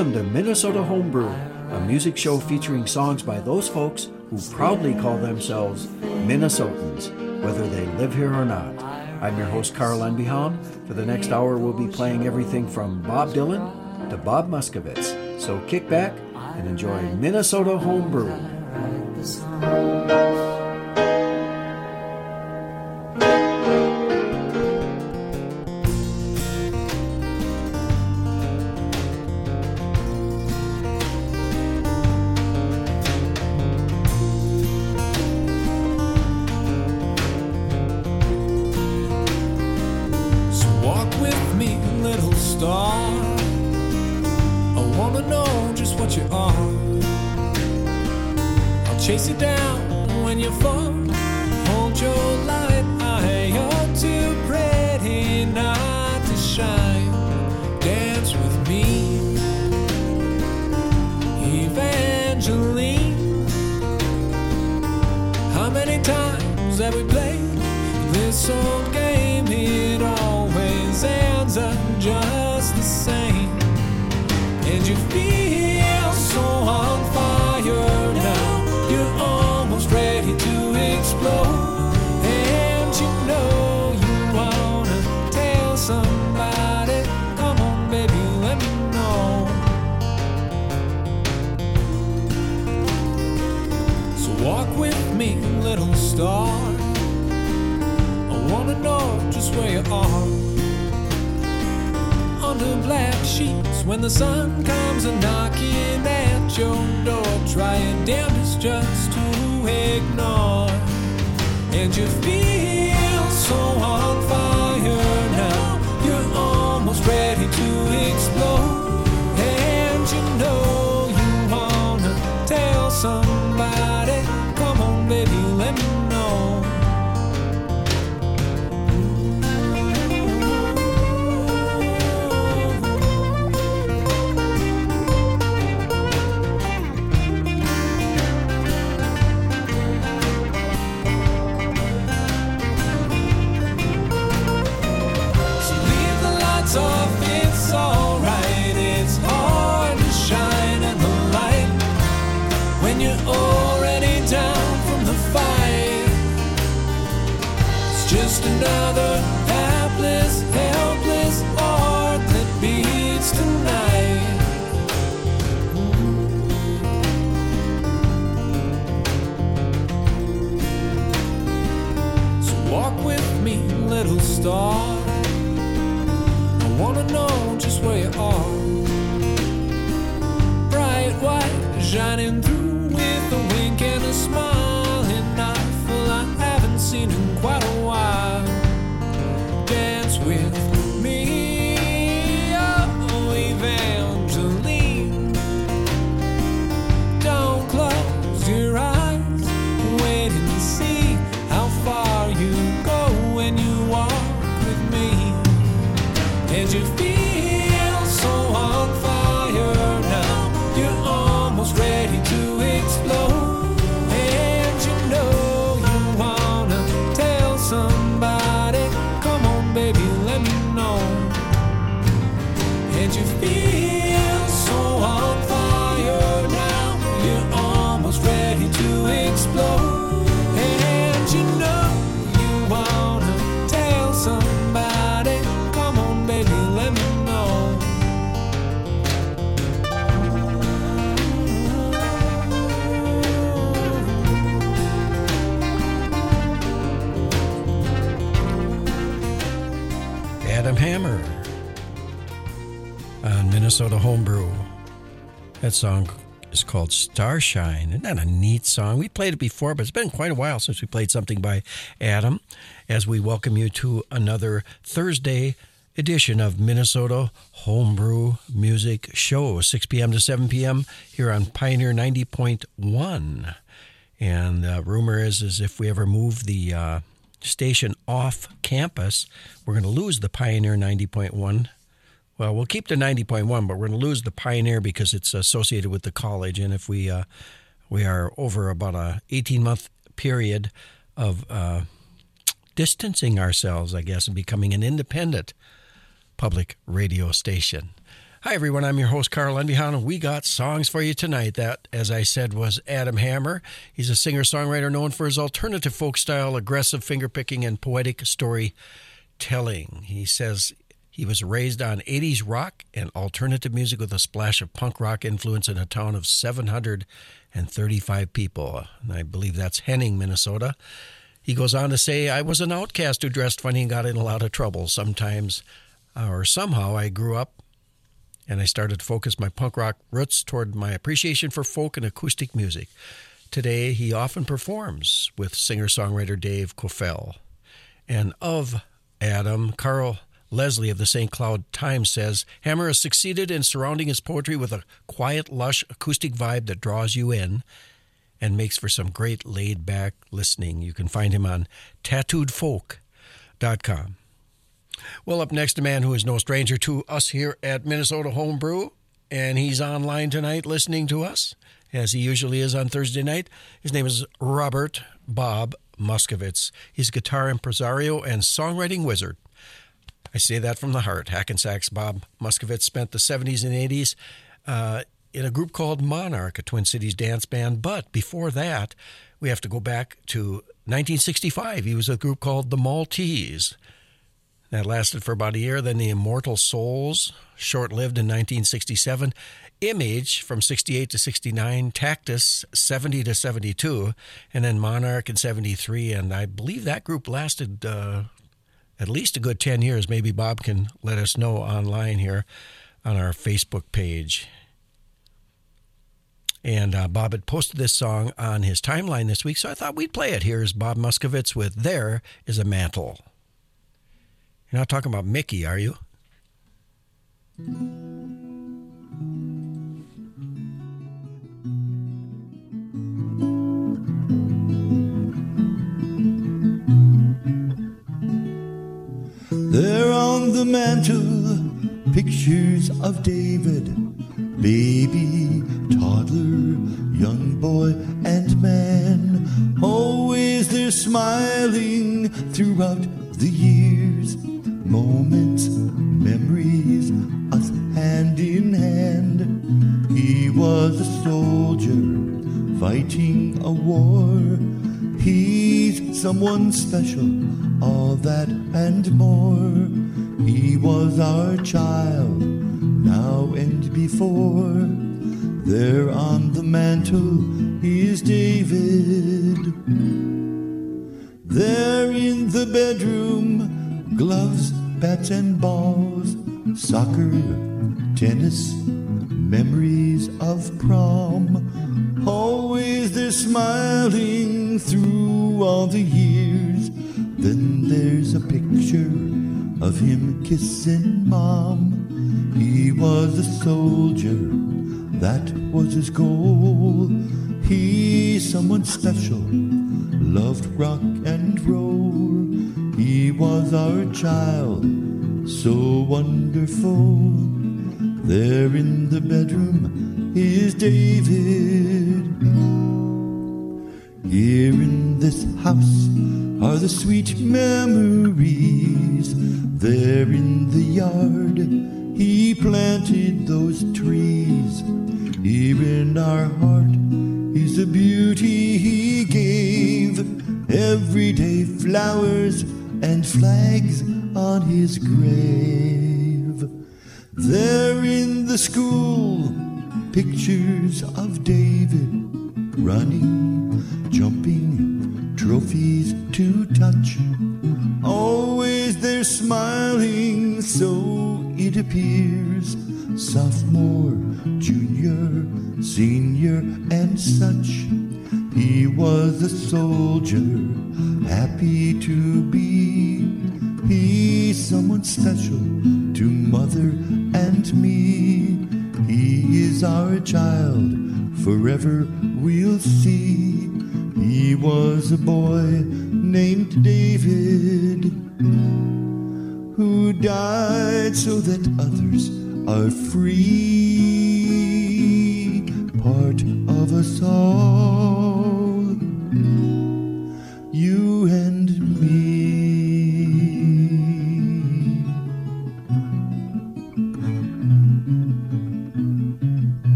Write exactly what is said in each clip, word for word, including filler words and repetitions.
Welcome to Minnesota Homebrew, a music show featuring songs by those folks who proudly call themselves Minnesotans, whether they live here or not. I'm your host, Carl Enbehaum. For the next hour, we'll be playing everything from Bob Dylan to Bob Muskowitz. So kick back and enjoy Minnesota Homebrew. Chase you down when you fall. Hold your light high. You're too pretty not to shine. Dance with me, Evangeline. How many times have we played this old game? It always ends up just the same. And you feel so on fire now. You're almost ready to explode, and you know you wanna tell somebody. Come on, baby, let me know. So walk with me, little star. I wanna know just where you are. Under black sheets when the sun comes a knocking at your door, try your damnedest just to ignore. And you feel so on fire now. You're almost ready to explode, and you know you wanna tell somebody. Come on, baby, let me know. Off, it's alright, it's hard to shine in the light when you're already down from the fight. It's just another hapless, helpless heart that beats tonight. So walk with me, little star. I wanna know just where you are. Bright white, shining through with a wink and a smile, and I feel I haven't seen in quite a while. Dance with me, oh Evangeline. Don't close your eyes, wait and see how far you go when you walk with me. And you feel so on fire now. You're almost ready to explode, and you know you wanna tell somebody. Come on, baby, let me know. And you feel so on fire now. You're almost ready to explode, and you know you wanna tell somebody. Baby, let me know. Adam Hammer on Minnesota Homebrew. That song is called Starshine. Isn't that a neat song? We played it before, but it's been quite a while since we played something by Adam, as we welcome you to another Thursday edition of Minnesota Homebrew Music Show, six p.m. to seven p.m. here on Pioneer ninety point one. And the rumor is, is if we ever move the uh, station off campus, we're going to lose the Pioneer ninety point one. Well, we'll keep the ninety point one, but we're going to lose the Pioneer because it's associated with the college. And if we uh, we are over about a eighteen-month period of uh, distancing ourselves, I guess, and becoming an independent public radio station. Hi, everyone. I'm your host, Carl Enbihan, and we got songs for you tonight. That, as I said, was Adam Hammer. He's a singer-songwriter known for his alternative folk style, aggressive finger-picking, and poetic storytelling. He says he was raised on eighties rock and alternative music with a splash of punk rock influence in a town of seven hundred thirty-five people. And I believe that's Henning, Minnesota. He goes on to say, I was an outcast who dressed funny and got in a lot of trouble. Sometimes, or somehow, I grew up and I started to focus my punk rock roots toward my appreciation for folk and acoustic music. Today, he often performs with singer-songwriter Dave Kofel. And of Adam, Carl Leslie of the Saint Cloud Times says, Hammer has succeeded in surrounding his poetry with a quiet, lush acoustic vibe that draws you in and makes for some great laid-back listening. You can find him on tattooed folk dot com. Well, up next, a man who is no stranger to us here at Minnesota Homebrew, and he's online tonight listening to us, as he usually is on Thursday night. His name is Robert Bob Muscovitz. He's a guitar impresario and songwriting wizard. I say that from the heart. Hackensack's Bob Muscovitz spent the seventies and eighties uh, in a group called Monarch, a Twin Cities dance band. But before that, we have to go back to nineteen sixty-five. He was a group called the Maltese. That lasted for about a year. Then the Immortal Souls, short-lived in nineteen sixty-seven. Image from sixty-eight to sixty-nine. Tactus, seventy to seventy-two. And then Monarch in seventy-three. And I believe that group lasted uh, at least a good ten years. Maybe Bob can let us know online here on our Facebook page. And uh, Bob had posted this song on his timeline this week, so I thought we'd play it. Here's Bob Muscovitz with There Is a Mantle. You're not talking about Mickey, are you? There on the mantle, pictures of David, baby, toddler, young boy, and man. Always they're smiling throughout the years. Moments, memories, us hand in hand. He was a soldier fighting a war. He's someone special, all that and more. He was our child, now and before. There on the mantle is David. There in the bedroom, gloves, bats and balls, soccer, tennis, memories of prom. Always they're smiling through all the years. Then there's a picture of him kissing Mom. He was a soldier, that was his goal. He's someone special, loved rock and roll. He was our child, so wonderful. There in the bedroom is David. Here in this house are the sweet memories. There in the yard he planted those trees. Here in our heart is the beauty he gave. Everyday flowers and flags on his grave. There in the school, pictures of David running, jumping, trophies to touch. Always they're smiling, so it appears. Sophomore, junior, senior, and such. He was a soldier, happy to be. He's someone special to mother and me. He is our child, forever we'll see. He was a boy named David, who died so that others are free. Part of us all, you and me.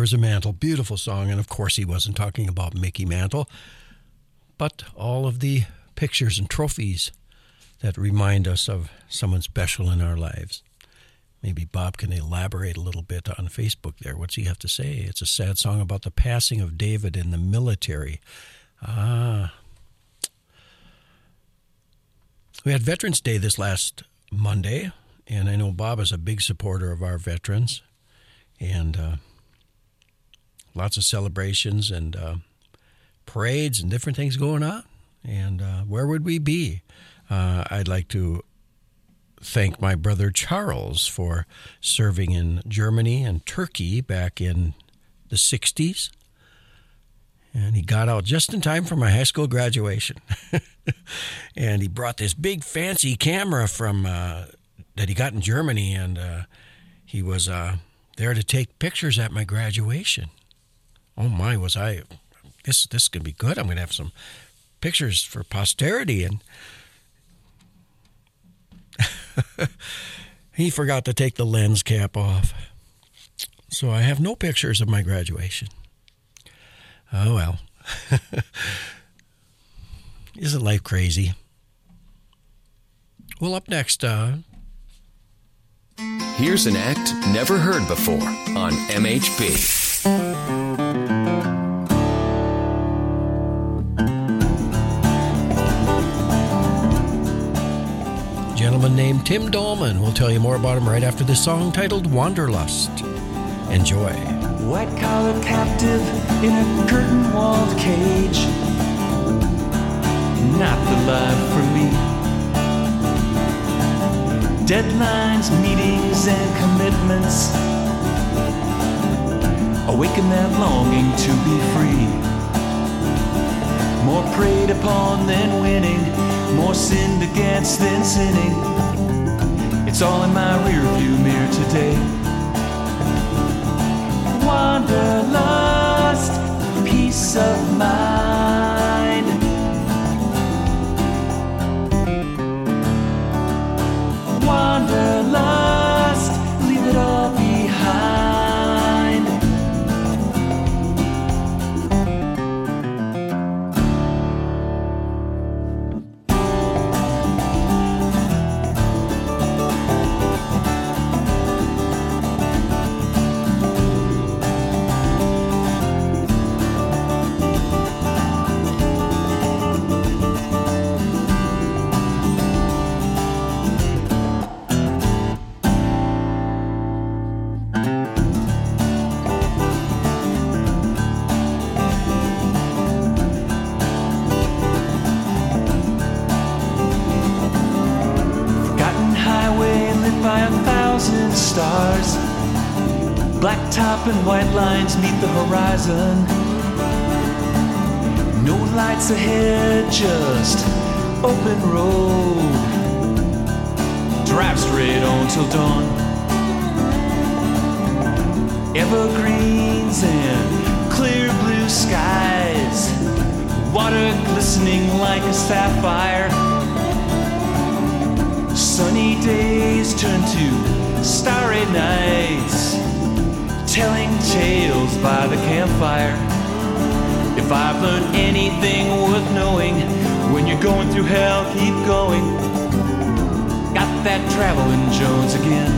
Deserves a Mantle. Beautiful song. And of course, he wasn't talking about Mickey Mantle, but all of the pictures and trophies that remind us of someone special in our lives. Maybe Bob can elaborate a little bit on Facebook there. What's he have to say? It's a sad song about the passing of David in the military. Ah. We had Veterans Day this last Monday, and I know Bob is a big supporter of our veterans, and uh, lots of celebrations and uh, parades and different things going on. And uh, where would we be? Uh, I'd like to thank my brother Charles for serving in Germany and Turkey back in the sixties. And he got out just in time for my high school graduation. And he brought this big fancy camera from uh, that he got in Germany, and uh, he was uh, there to take pictures at my graduation. Oh my, was I, this, this is going to be good. I'm going to have some pictures for posterity. And he forgot to take the lens cap off. So I have no pictures of my graduation. Oh, well. Isn't life crazy? Well, up next, uh... here's an act never heard before on M H B. A gentleman named Tim Dolman. We'll tell you more about him right after this song titled Wanderlust. Enjoy. White-collar captive in a curtain-walled cage. Not the life for me. Deadlines, meetings, and commitments awaken that longing to be free. More preyed upon than winning, more sinned against than sinning. It's all in my rearview mirror today. Wanderlust, peace of mind. Wanderlust, leave it all behind. Stars, black top and white lines meet the horizon. No lights ahead, just open road. Drive straight on till dawn. Evergreens and clear blue skies, water glistening like a sapphire. Sunny days turn to starry nights, telling tales by the campfire. If I've learned anything worth knowing, when you're going through hell, keep going. Got that traveling Jones again.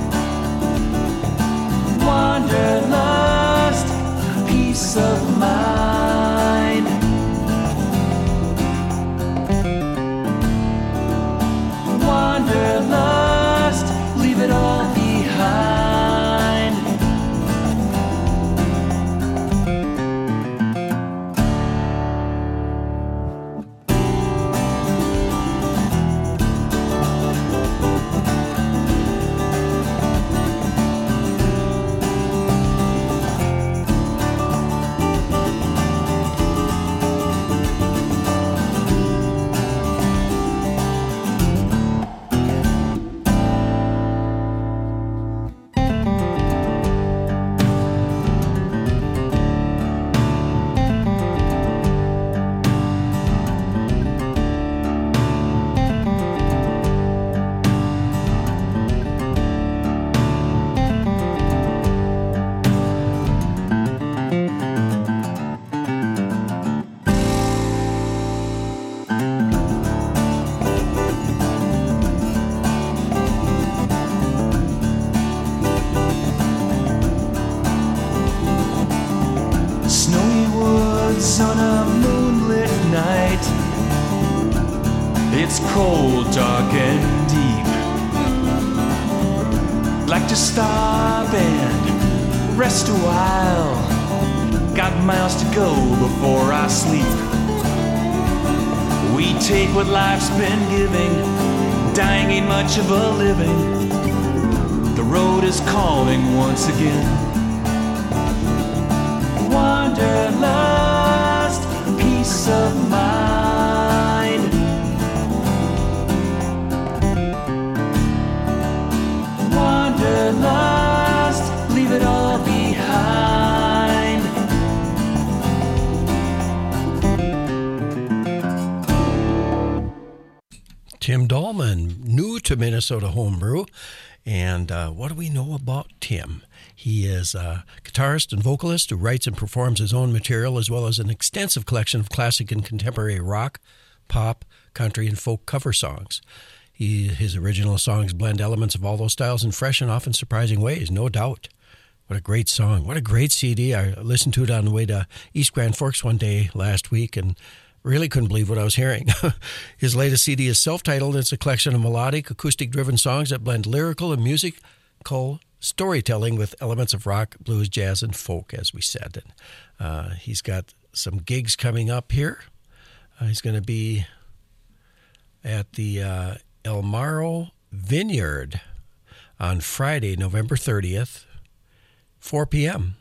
Wanderlust, peace of mind. Wanderlust, leave it all behind. moonlit night. It's cold, dark, and deep. Like to stop and rest a while. Got miles to go before I sleep. We take what life's been giving. Dying ain't much of a living. The road is calling once again. Wanderlust, peace of mind. Wanderlust, leave it all behind. Tim Dahlman, new to Minnesota Homebrew. And uh, what do we know about Tim? He is a guitarist and vocalist who writes and performs his own material, as well as an extensive collection of classic and contemporary rock, pop, country, and folk cover songs. He, his original songs blend elements of all those styles in fresh and often surprising ways, no doubt. What a great song. What a great C D. I listened to it on the way to East Grand Forks one day last week and really couldn't believe what I was hearing. His latest C D is self-titled. It's a collection of melodic, acoustic-driven songs that blend lyrical and musical storytelling with elements of rock, blues, jazz, and folk, as we said. And uh, he's got some gigs coming up here. Uh, he's going to be at the uh, El Morro Vineyard on Friday, November thirtieth, four p.m.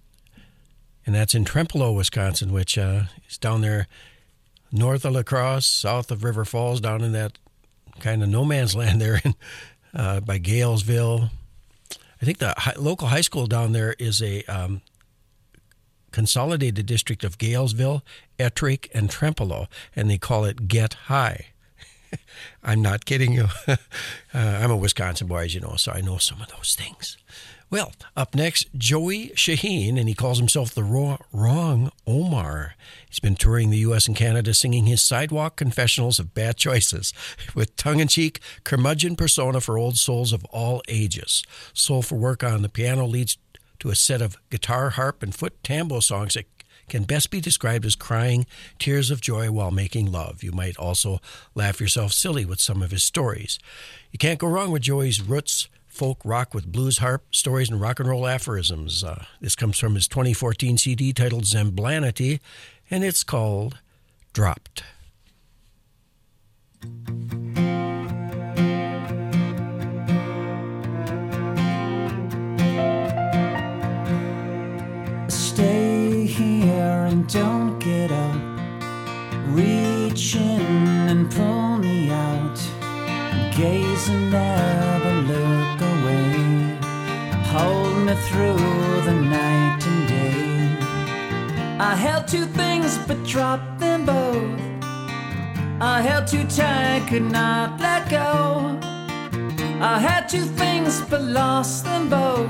And that's in Trempealeau, Wisconsin, which uh, is down there north of La Crosse, south of River Falls, down in that kind of no man's land there in, uh, by Galesville. I think the high, local high school down there is a um, consolidated district of Galesville, Ettrick, and Trempealeau, and they call it Get High. I'm not kidding you. uh, I'm a Wisconsin boy, as you know, so I know some of those things. Well, up next, Joey Shaheen, and he calls himself the Wrong Omar. He's been touring the U S and Canada singing his sidewalk confessionals of bad choices with tongue-in-cheek, curmudgeon persona for old souls of all ages. Soulful work on the piano leads to a set of guitar, harp, and foot tambo songs that can best be described as crying tears of joy while making love. You might also laugh yourself silly with some of his stories. You can't go wrong with Joey's roots, folk rock with blues harp, stories, and rock and roll aphorisms. Uh, this comes from his twenty fourteen C D titled Zemblanity, and it's called Dropped. Stay here and don't get up. Reach in and pull me out. Gaze and never look away. Hold me through the night and day. I held two things but dropped them both. I held too tight, could not let go. I had two things but lost them both.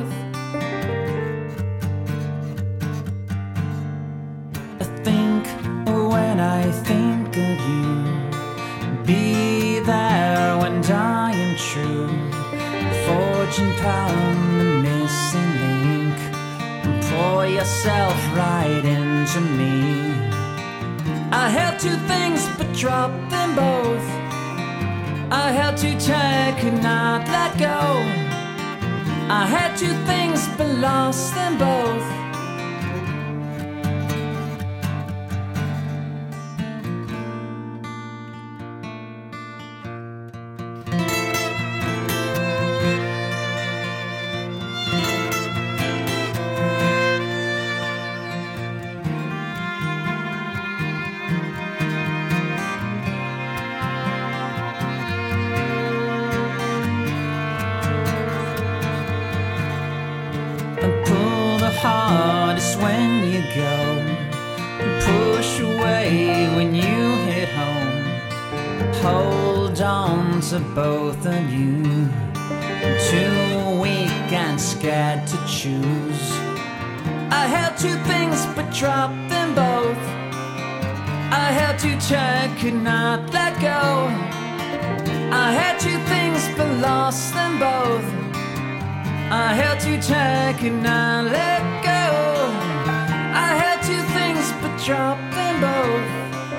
I think when I think of you, be there when dying true. Forge and pound the missing link, and pour yourself right into me. I held two things but dropped them both. I held too tight, could not let go. I had two things but lost them both. Hardest when you go, push away when you hit home. Hold on to both of you, too weak and scared to choose. I held two things but dropped them both. I held too tight, could not let go. I had two things but lost them both. I held too tight, could not let go. I held two things but dropped them both.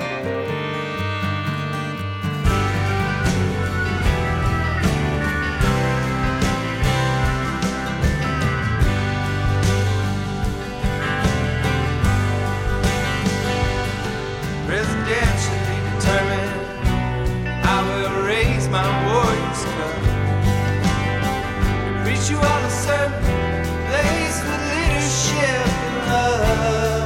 Presidentially determined, I will raise my warriors cup. Preach you all a sermon laced with leadership and love.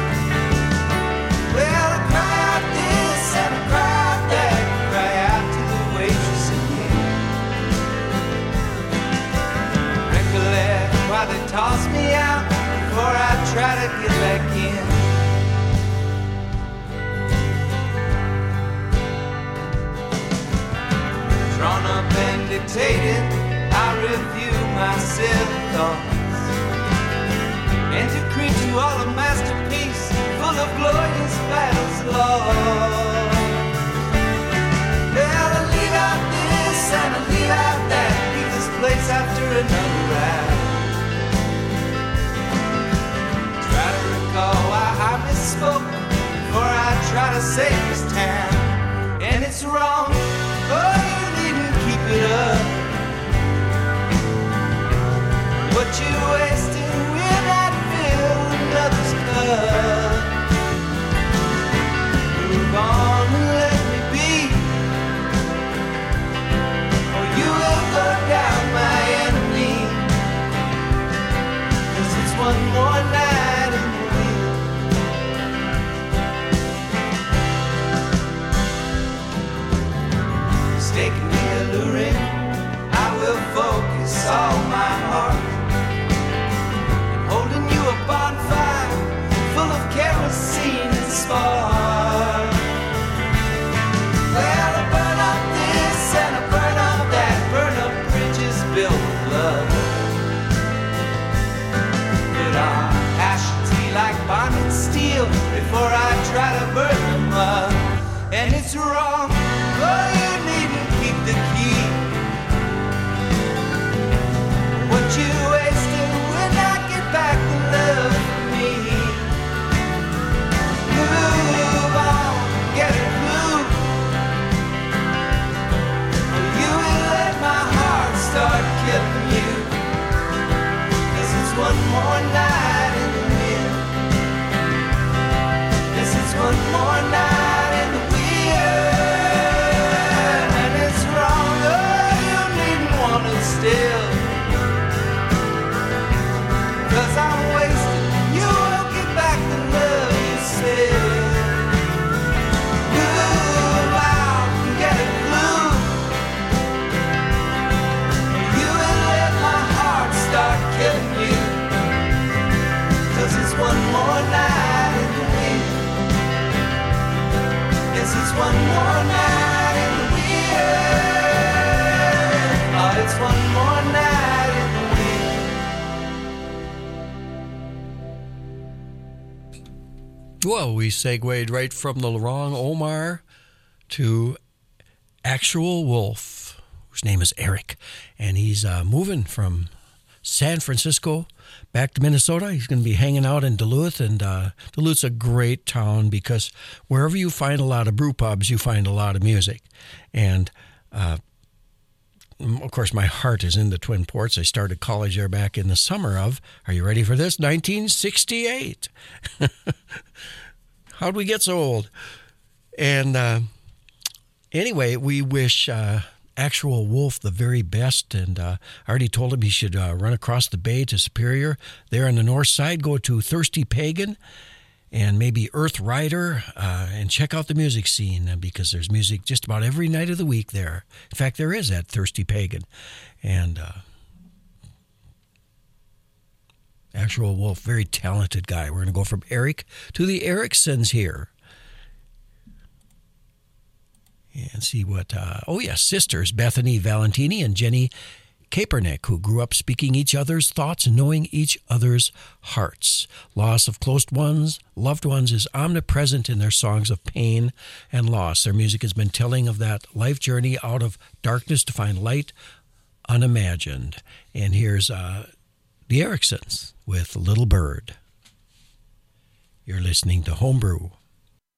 Well, I cry out this and I cry out that, cry out to the waitress again. Recollect why they tossed me out before I try to get back in. Drawn up and dictated, I review my self-thoughts and decree to all a masterpiece full of glorious battles lost. Well, I leave out this and I leave out that, leave this place after another round. Try to recall why I misspoke before I try to save this town, and it's wrong. Oh, you needn't keep it up. What you wasting will not fill another's cup. Move on and let me be, or you will go down my enemy. 'Cause it's one more night in the wind. Mistakenly alluring, I will focus all my heart, holding you a bonfire full of kerosene and spark. Well, I burn up this and I burn up that, burn up bridges built with love. But I'll ash and tea like bonded steel before I try to burn them up. And it's wrong, oh, you needn't keep the key. What you wasted will not get back the love from me. Move on, get a clue, or you will let my heart start killing you. 'Cause it's one more night in the wind. Yes, it's one more night in the wind. And it's wrong, oh, you needn't want it still. 'Cause I'm wasted, you won't get back the love you said. Move out and get a clue, you will let my heart start killing you. 'Cause it's one more night in the wind. Yes, it's one more night in the wind. Oh, it's one more night in the wind. Well, we segued right from the Laurent Omar to Actual Wolf, whose name is Eric, and he's uh, moving from San Francisco back to Minnesota. He's going to be hanging out in Duluth, and uh, Duluth's a great town because wherever you find a lot of brew pubs, you find a lot of music. And uh, of course, my heart is in the Twin Ports. I started college there back in the summer of, are you ready for this? nineteen sixty-eight. How'd we get so old? And uh, anyway, we wish uh, Actual Wolf the very best. And uh, I already told him he should uh, run across the bay to Superior. There on the north side, go to Thirsty Pagan and maybe Earth Rider uh, and check out the music scene uh, because there's music just about every night of the week there. In fact, there is at Thirsty Pagan. And uh, Actual Wolf, very talented guy. We're going to go from Eric to the Ericksons here. And see what, uh, oh yes, sisters, Bethany Valentini and Jenny Kaepernick, who grew up speaking each other's thoughts and knowing each other's hearts. Loss of close ones, loved ones is omnipresent in their songs of pain and loss. Their music has been telling of that life journey out of darkness to find light unimagined. And here's uh, the Ericksons with Little Bird. You're listening to Homebrew.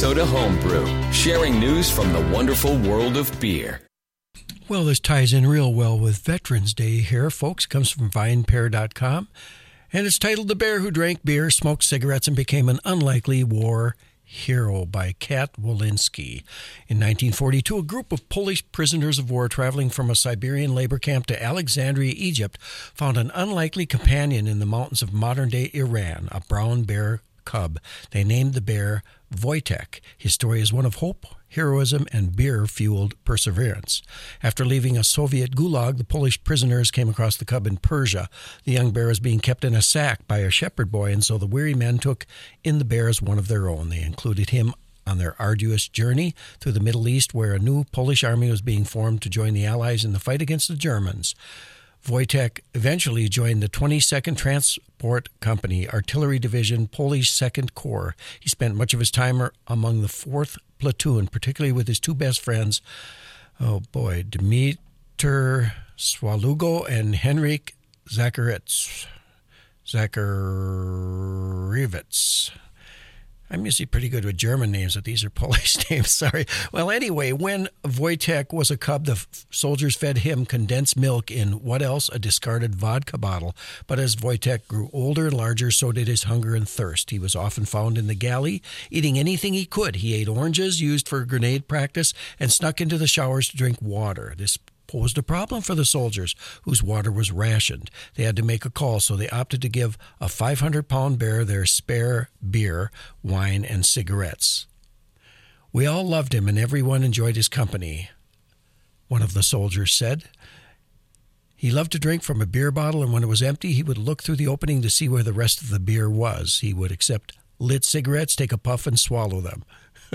Minnesota Homebrew, sharing news from the wonderful world of beer. Well, this ties in real well with Veterans Day here, folks. It comes from vine pair dot com, and it's titled The Bear Who Drank Beer, Smoked Cigarettes, and Became an Unlikely War Hero by Kat Wolinski. In nineteen forty-two, a group of Polish prisoners of war traveling from a Siberian labor camp to Alexandria, Egypt, found an unlikely companion in the mountains of modern-day Iran, a brown bear cub. They named the bear Wojtek. His story is one of hope, heroism, and beer-fueled perseverance. After leaving a Soviet gulag, the Polish prisoners came across the cub in Persia. The young bear was being kept in a sack by a shepherd boy, and so the weary men took in the bear as one of their own. They included him on their arduous journey through the Middle East, where a new Polish army was being formed to join the Allies in the fight against the Germans. Wojtek eventually joined the twenty-second Transport Company, Artillery Division, Polish Second Corps. He spent much of his time among the fourth Platoon, particularly with his two best friends, oh boy, Dmitr Swalugo and Henryk Zacharewicz. Zacharewicz. I'm usually pretty good with German names, but these are Polish names, sorry. Well, anyway, when Wojtek was a cub, the f- soldiers fed him condensed milk in, what else, a discarded vodka bottle. But as Wojtek grew older and larger, so did his hunger and thirst. He was often found in the galley, eating anything he could. He ate oranges used for grenade practice and snuck into the showers to drink water. This posed a problem for the soldiers, whose water was rationed. They had to make a call, so they opted to give a five hundred pound bear their spare beer, wine, and cigarettes. We all loved him, and everyone enjoyed his company, one of the soldiers said. He loved to drink from a beer bottle, and when it was empty, he would look through the opening to see where the rest of the beer was. He would accept lit cigarettes, take a puff, and swallow them.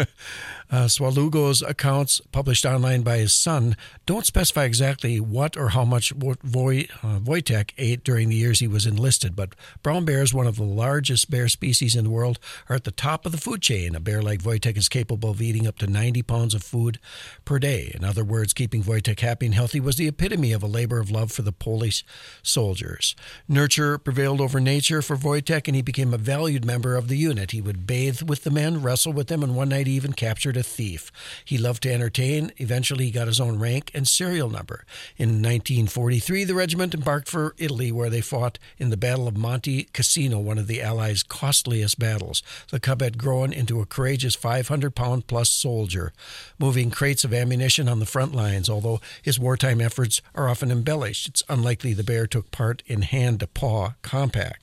uh, Swalugo's accounts, published online by his son, don't specify exactly what or how much Voy, uh, Wojtek ate during the years he was enlisted, but brown bears, one of the largest bear species in the world, are at the top of the food chain. A bear like Wojtek is capable of eating up to ninety pounds of food per day. In other words, keeping Wojtek happy and healthy was the epitome of a labor of love for the Polish soldiers. Nurture prevailed over nature for Wojtek, and he became a valued member of the unit. He would bathe with the men, wrestle with them, and one night he even captured a thief. He loved to entertain. Eventually, he got his own rank and serial number. In nineteen forty-three, the regiment embarked for Italy, where they fought in the Battle of Monte Cassino, one of the Allies' costliest battles. The cub had grown into a courageous five hundred pound plus soldier, moving crates of ammunition on the front lines. Although his wartime efforts are often embellished, it's unlikely the bear took part in hand-to-paw compact.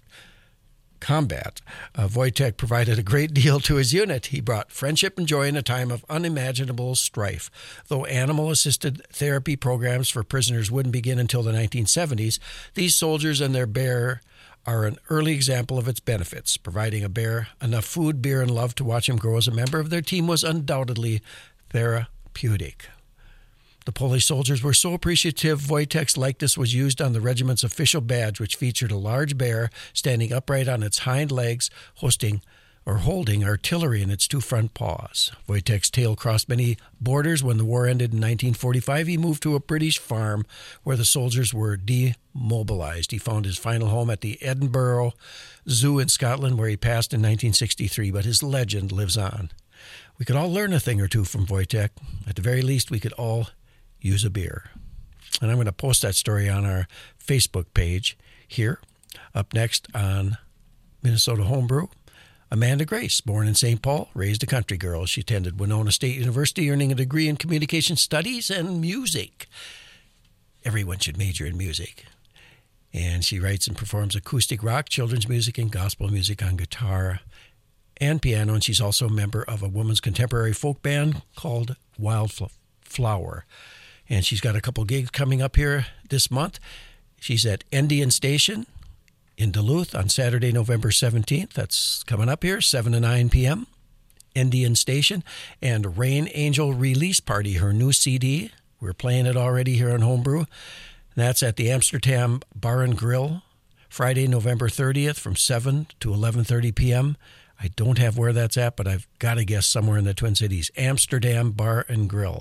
combat. Uh, Wojtek provided a great deal to his unit. He brought friendship and joy in a time of unimaginable strife. Though animal-assisted therapy programs for prisoners wouldn't begin until the nineteen seventies, these soldiers and their bear are an early example of its benefits. Providing a bear enough food, beer, and love to watch him grow as a member of their team was undoubtedly therapeutic. The Polish soldiers were so appreciative, Wojtek's likeness was used on the regiment's official badge, which featured a large bear standing upright on its hind legs, hosting or holding artillery in its two front paws. Wojtek's tale crossed many borders. When the war ended in nineteen forty-five, he moved to a British farm where the soldiers were demobilized. He found his final home at the Edinburgh Zoo in Scotland, where he passed in nineteen sixty-three, but his legend lives on. We could all learn a thing or two from Wojtek. At the very least, we could all use a beer. And I'm going to post that story on our Facebook page here. Up next on Minnesota Homebrew, Amanda Grace, born in Saint Paul, raised a country girl. She attended Winona State University, earning a degree in communication studies and music. Everyone should major in music. And she writes and performs acoustic rock, children's music, and gospel music on guitar and piano. And she's also a member of a women's contemporary folk band called Wildflower. And she's got a couple gigs coming up here this month. She's at Indian Station in Duluth on Saturday, November seventeenth. That's coming up here, seven to nine p.m. Indian Station. And Rain Angel Release Party, her new C D. We're playing it already here on Homebrew. That's at the Amsterdam Bar and Grill, Friday, November thirtieth from seven to eleven thirty p.m. I don't have where that's at, but I've got to guess somewhere in the Twin Cities. Amsterdam Bar and Grill.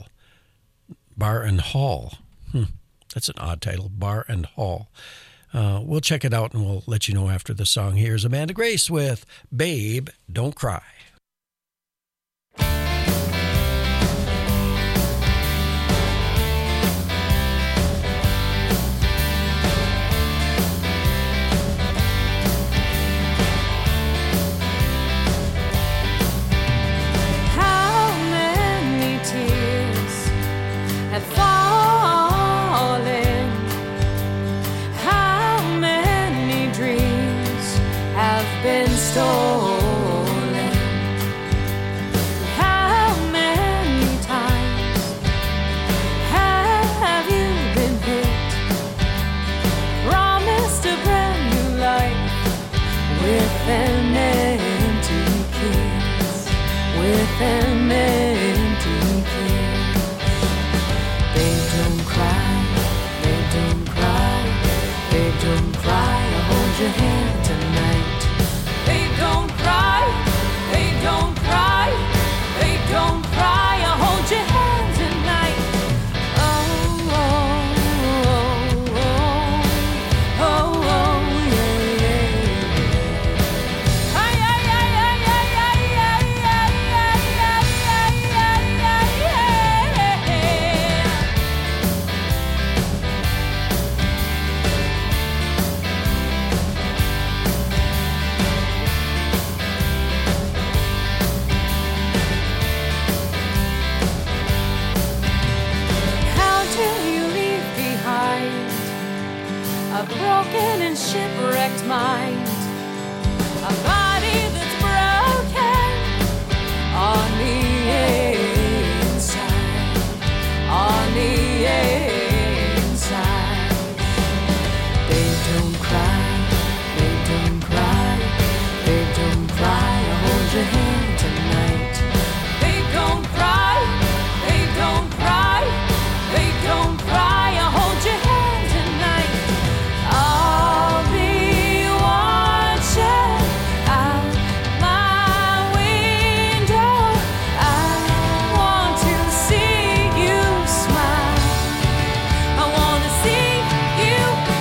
Bar and Hall. Hmm, that's an odd title, Bar and Hall. Uh, we'll check it out and we'll let you know after the song. Here's Amanda Grace with Babe, Don't Cry. a broken and shipwrecked mind, a body that's broken on the inside, on the inside. Babe, don't cry, babe, don't cry, babe, don't cry, I'll hold your hand tonight. Babe, don't cry, babe, don't cry, babe, don't cry, I'll hold your hand tonight. I'll be watching out my window. I want to see you smile. I want to see you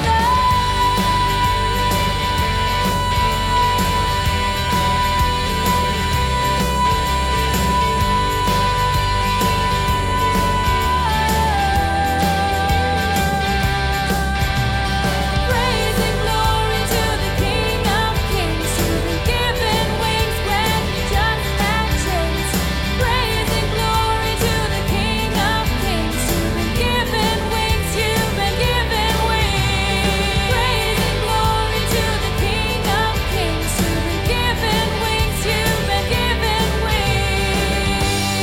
praising glory to the King of Kings, who's been given wings when he just had chains. Praising glory to the King of Kings, who's been given wings, you've been given wings. Praising glory to the King of Kings, who's been given wings, you've been given wings.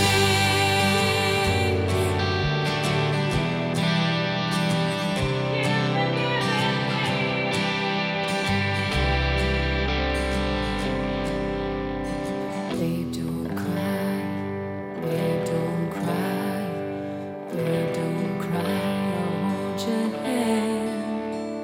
Babe, don't cry, babe, don't cry, babe, don't cry, I'll hold your hand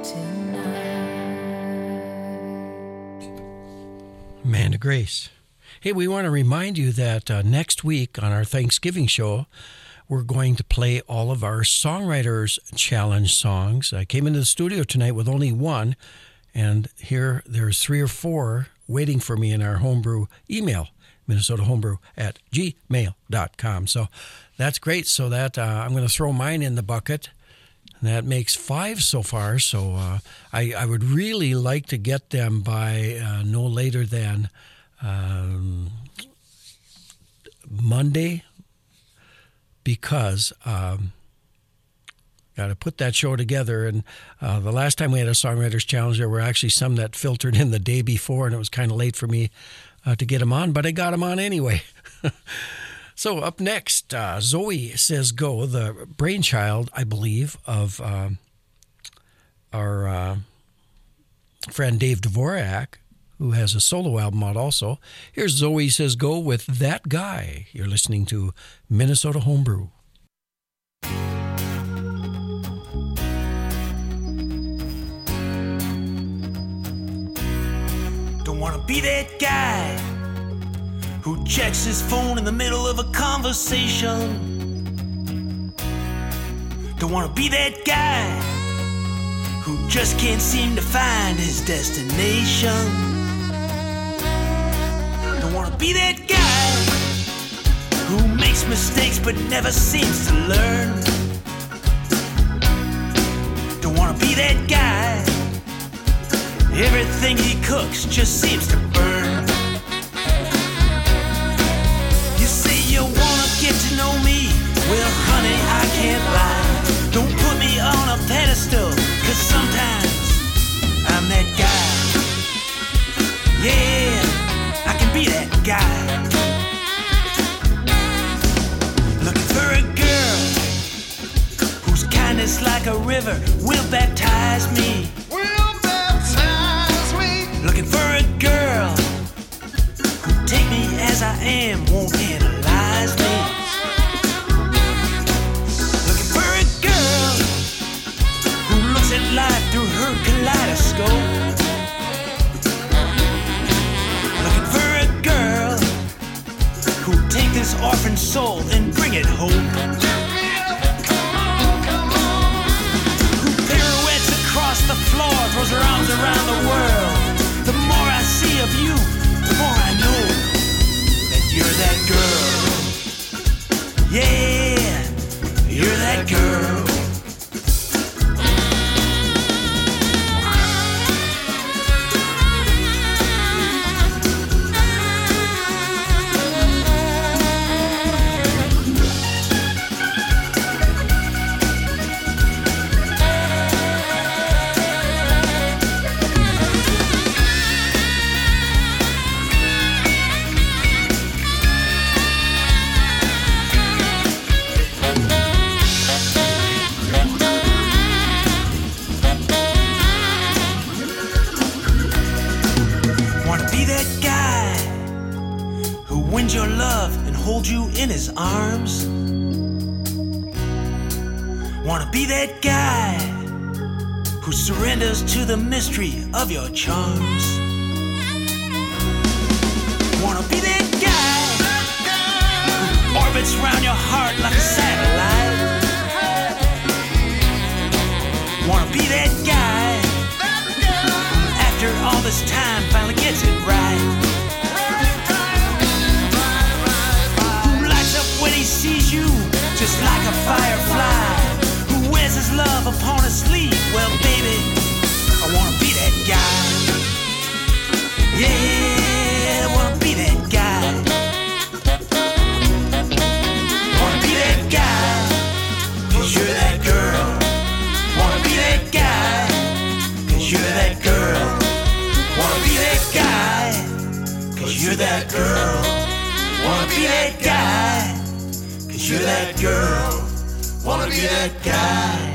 tonight. Amanda Grace. Hey, we want to remind you that uh, next week on our Thanksgiving show, we're going to play all of our Songwriters Challenge songs. I came into the studio tonight with only one, and here there's three or four waiting for me in our homebrew email, Minnesota Homebrew at gmail dot com. So that's great. So that uh, I'm going to throw mine in the bucket. And that makes five so far. So uh, I, I would really like to get them by uh, no later than um, Monday, because um, got to put that show together. And uh, the last time we had a Songwriters Challenge, there were actually some that filtered in the day before, and it was kind of late for me uh, to get them on, but I got them on anyway. So up next, uh, Zoe Says Go, the brainchild, I believe, of uh, our uh, friend Dave Dvorak, who has a solo album out also. Here's Zoe Says Go with That Guy. You're listening to Minnesota Homebrew. Don't wanna be that guy who checks his phone in the middle of a conversation. Don't wanna be that guy who just can't seem to find his destination. Don't wanna be that guy who makes mistakes but never seems to learn. Don't wanna be that guy, everything he cooks just seems to burn. You say you wanna get to know me, well honey I can't lie. Don't put me on a pedestal, cause sometimes I'm that guy. Yeah, I can be that guy. Looking for a girl whose kindness like a river will baptize me. Will baptize me. Looking for a girl who'll take me as I am, won't analyze me. Looking for a girl who looks at life through her kaleidoscope. Looking for a girl who'll take this orphan soul and bring it home. Who pirouettes across the floor, throws her arms around the world. The more I see of you, the more I know that you're that girl. Yeah, you're that girl. his arms. Wanna be that guy who surrenders to the mystery of your charms. Wanna be that guy who orbits around your heart like a satellite. Wanna be that guy who, after all this time, finally gets it right. Who lights up when he sees you just like a firefly. Who wears his love upon his sleeve. Well, baby, I wanna be that guy. Yeah, I wanna be that guy. Wanna be that guy, 'cause you're that girl. Wanna be that guy, 'cause you're that girl. Wanna be that guy, 'cause you're that girl. Wanna be that guy, 'cause you're that girl. Wanna be that guy.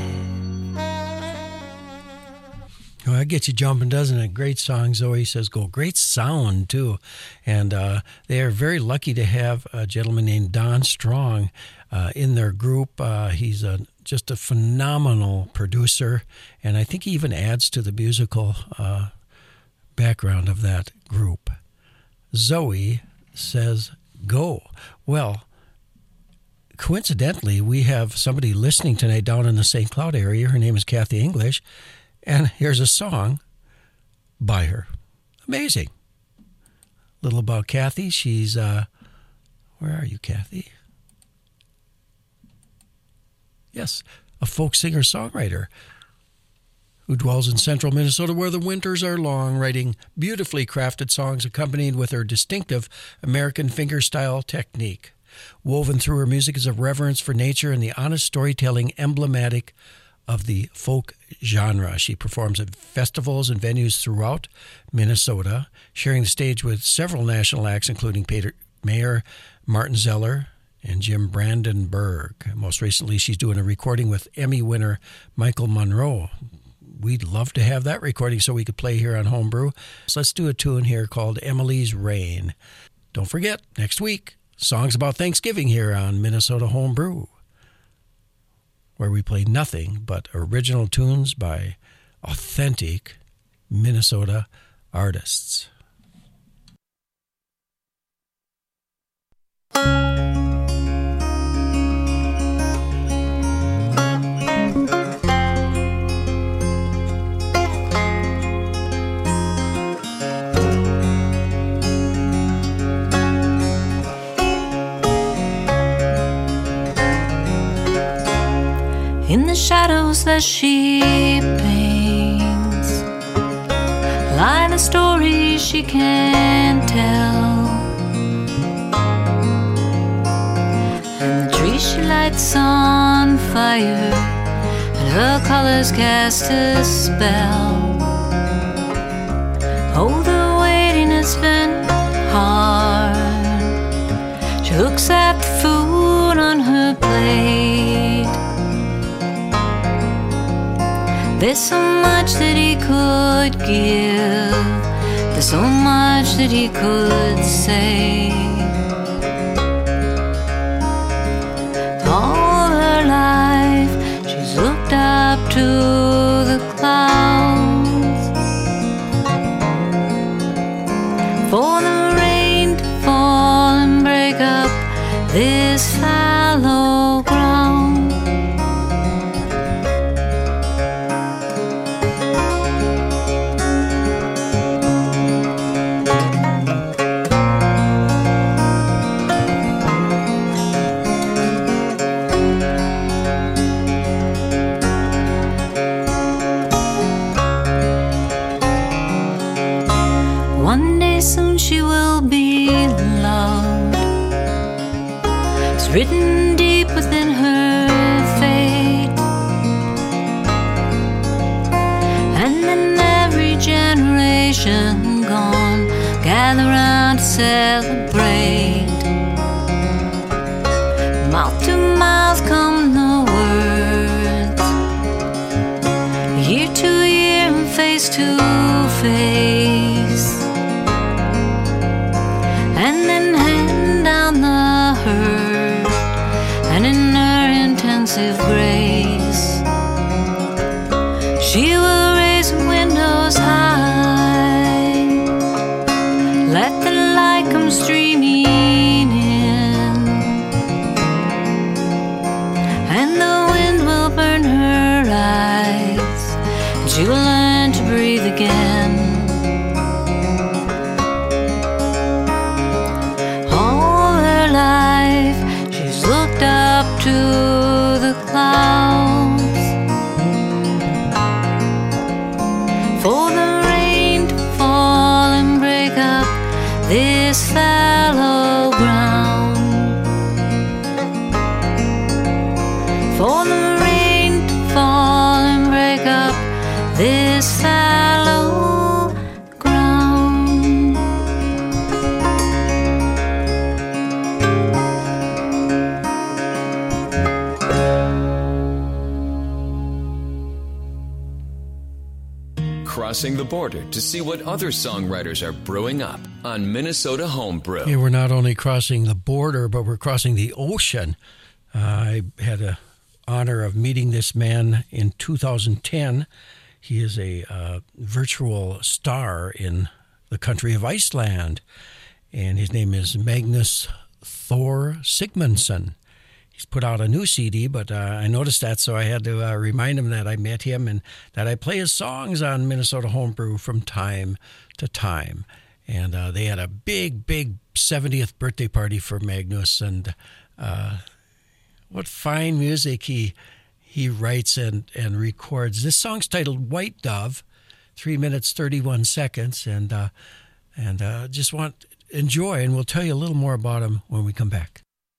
Well, that gets you jumping, doesn't it? Great song, Zoe says go. Great sound, too. And uh, they are very lucky to have a gentleman named Don Strong uh, in their group. Uh, he's a, just a phenomenal producer, and I think he even adds to the musical uh, background of that group. Zoe says go. Well, coincidentally, we have somebody listening tonight down in the Saint Cloud area. Her name is Kathy English. And here's a song by her. Amazing. A little about Kathy. She's, uh, where are you, Kathy? Yes, a folk singer-songwriter who dwells in central Minnesota where the winters are long, writing beautifully crafted songs accompanied with her distinctive American fingerstyle technique. Woven through her music is a reverence for nature and the honest storytelling emblematic of the folk genre. She performs at festivals and venues throughout Minnesota, sharing the stage with several national acts, including Peter, Mayor Martin Zeller and Jim Brandenburg. Most recently, she's doing a recording with Emmy winner Michael Monroe. We'd love to have that recording so we could play here on Homebrew. So let's do a tune here called Emily's Rain. Don't forget, next week, songs about Thanksgiving here on Minnesota Homebrew, where we play nothing but original tunes by authentic Minnesota artists. In the shadows that she paints lie the stories she can't tell, and the trees she lights on fire, and her colors cast a spell. Oh, the waiting has been hard. She looks at the food on her plate. There's so much that he could give. There's so much that he could say. All her life she's looked up to the clouds for the rain to fall and break up this fallow ground. Soon she will be loved. It's written deep within her fate, and in every generation gone, gather round to celebrate. Mouth to mouth come the words, year to year and face to face. And then hand down the herd expansive grace. She will raise her windows high, let the light come streaming in, and the wind will burn her eyes, and she will learn to breathe again. All her life she's looked up to the clouds for the rain to fall and break up this fallow ground, for the rain to fall and break up this fallow ground. Crossing the border to see what other songwriters are brewing up on Minnesota Homebrew. Yeah, we're not only crossing the border, but we're crossing the ocean. Uh, I had the honor of meeting this man in two thousand ten. He is a uh, virtual star in the country of Iceland, and his name is Magnus Thor Sigmundsson. He's put out a new C D, but uh, I noticed that, so I had to uh, remind him that I met him and that I play his songs on Minnesota Homebrew from time to time. And uh, they had a big, big seventieth birthday party for Magnus, and uh, what fine music he he writes and, and records. This song's titled White Dove, three minutes, thirty-one seconds, and uh, and uh, just want enjoy, and we'll tell you a little more about him when we come back.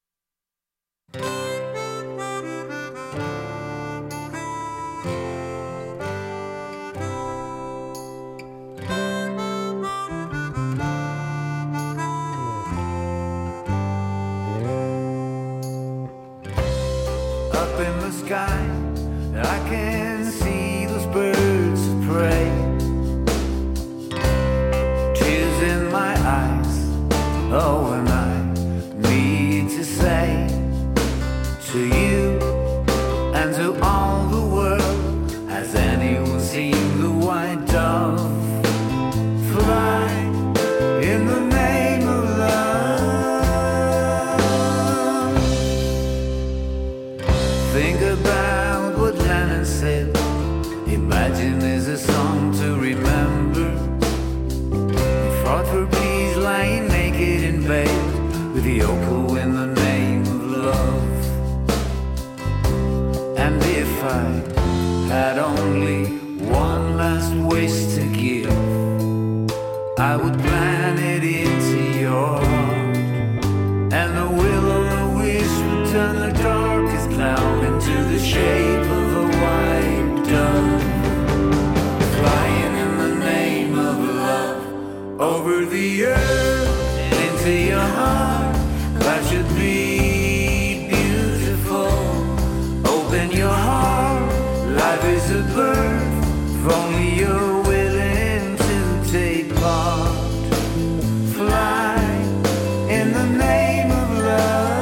Up in the sky, I can see those birds of prey. Tears in my eyes, oh, and I need to say to you and to all the world, has anyone seen the white dove fly in the name of love? Think about what Lennon said. Imagine there's a song to remember. He fought for peace, lying naked in bed with the yokel in the name of love. And if I had only one last wish to give, I would plant it into your heart, and the will of the wish would turn the darkest cloud into the shape of a white dove, flying in the name of love over the earth and into your heart. That should be beautiful. Open your heart, life is a birth, if only you're willing to take part. Fly in the name of love.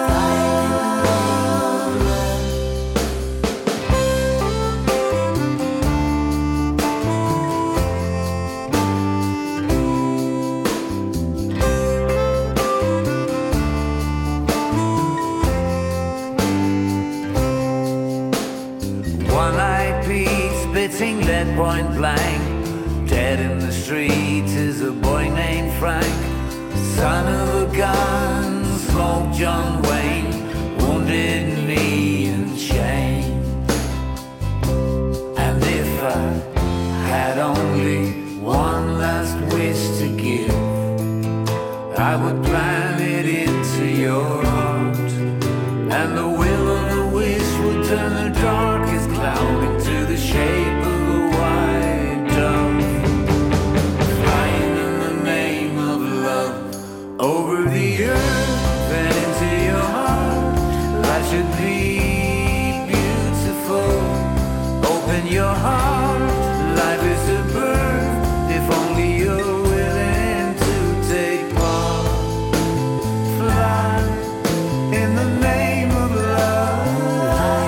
One-eyed Pete spitting lead point blank. Dead in the street is a boy named Frank, son of a gun, smoke John Wayne, wounded knee and chain. And if I had only one last wish to give, I would plant it into your heart, and the will of the wish would turn the darkest cloud into the shape of a white dove, flying in the name of love over the earth and into your heart. Life should be beautiful. Open your heart, life is a birth, if only you're willing to take part. Fly in the name of love.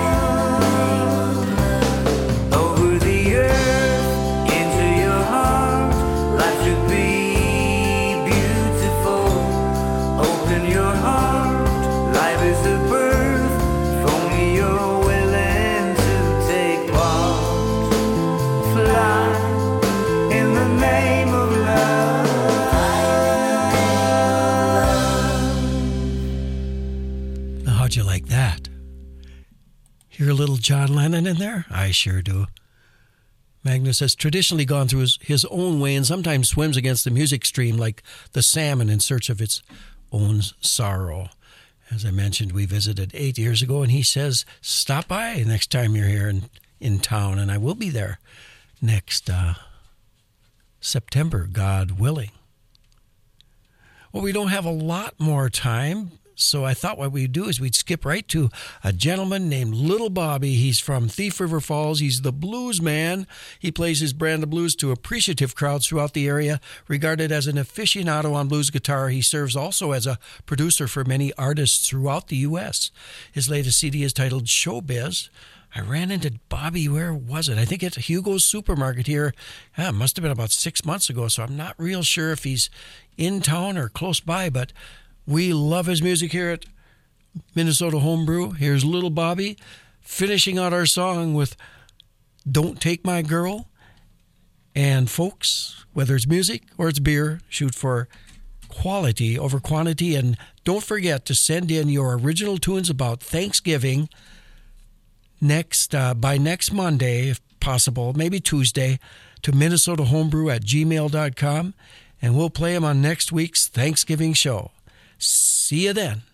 Hear a little John Lennon in there? I sure do. Magnus has traditionally gone through his, his own way and sometimes swims against the music stream like the salmon in search of its own sorrow. As I mentioned, we visited eight years ago, and he says, stop by next time you're here in, in town, and I will be there next uh, September, God willing. Well, we don't have a lot more time, so I thought what we'd do is we'd skip right to a gentleman named Little Bobby. He's from Thief River Falls. He's the blues man. He plays his brand of blues to appreciative crowds throughout the area. Regarded as an aficionado on blues guitar, he serves also as a producer for many artists throughout the U S. His latest C D is titled Showbiz. I ran into Bobby, where was it? I think at Hugo's Supermarket here. Yeah, it must have been about six months ago, so I'm not real sure if he's in town or close by, but we love his music here at Minnesota Homebrew. Here's Little Bobby finishing out our song with Don't Take My Girl. And folks, whether it's music or it's beer, shoot for quality over quantity. And don't forget to send in your original tunes about Thanksgiving next uh, by next Monday, if possible, maybe Tuesday, to Minnesota Homebrew at gmail dot com. And we'll play them on next week's Thanksgiving show. See you then.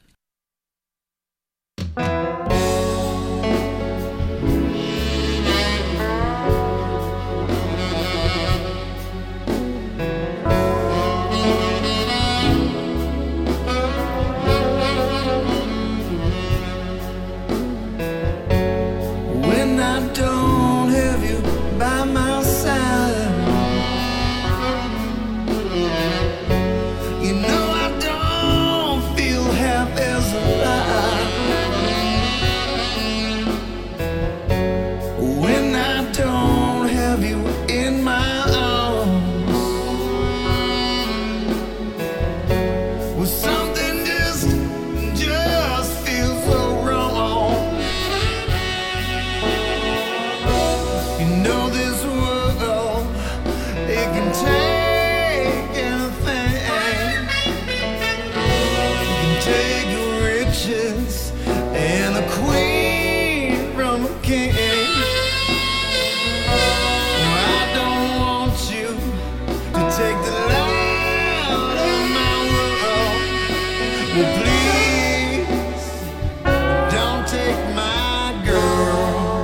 When I don't have you by my side, you know I don't feel half as alive. When I don't have you in my arms, well, something just, just feels so wrong. You know this world, it can take anything. It can take your riches and a queen from a king. I don't want you to take the light out of my world. Well, please don't take my girl.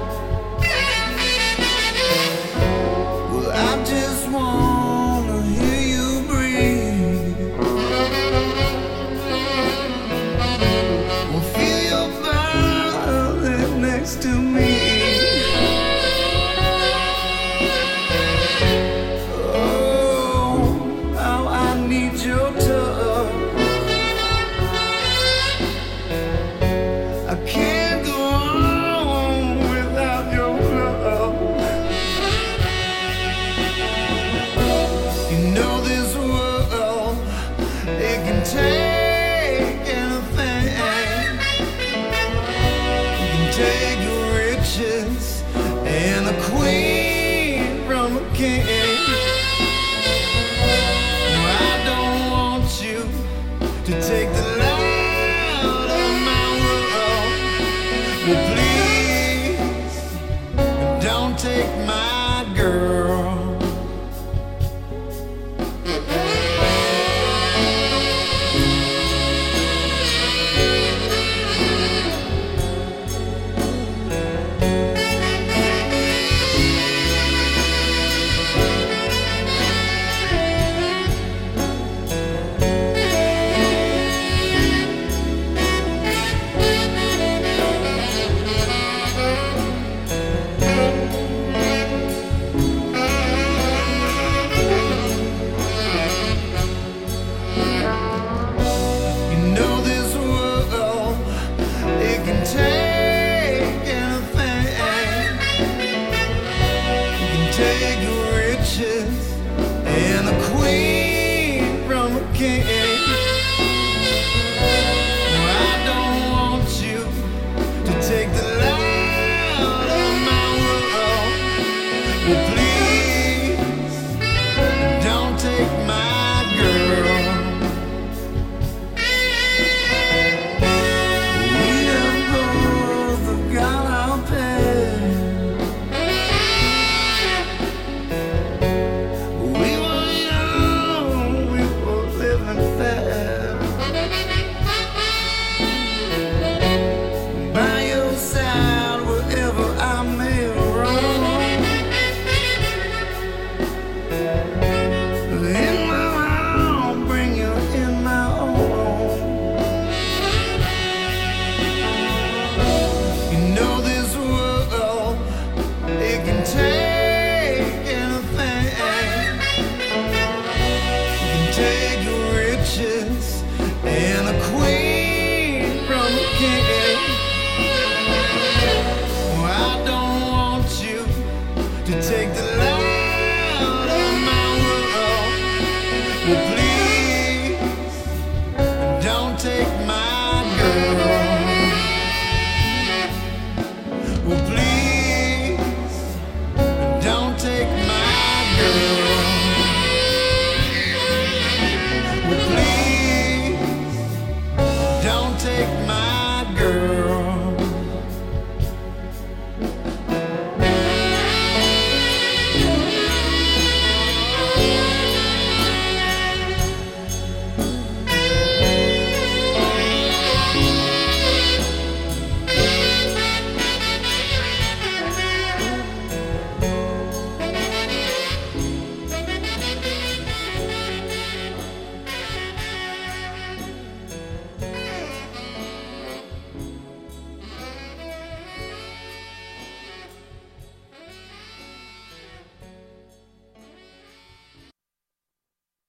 Well, I just wanna hear you breathe. Well, feel your body next to me. Oh, how I need your touch. I can't go on without your love. You know this world, it can take anything. You can take your riches and a queen from a king. I don't want you to take the light out of my world. Well, please don't take my girl. You know this world, it can take anything. You can take your riches and a queen from a king. I don't want you to take the light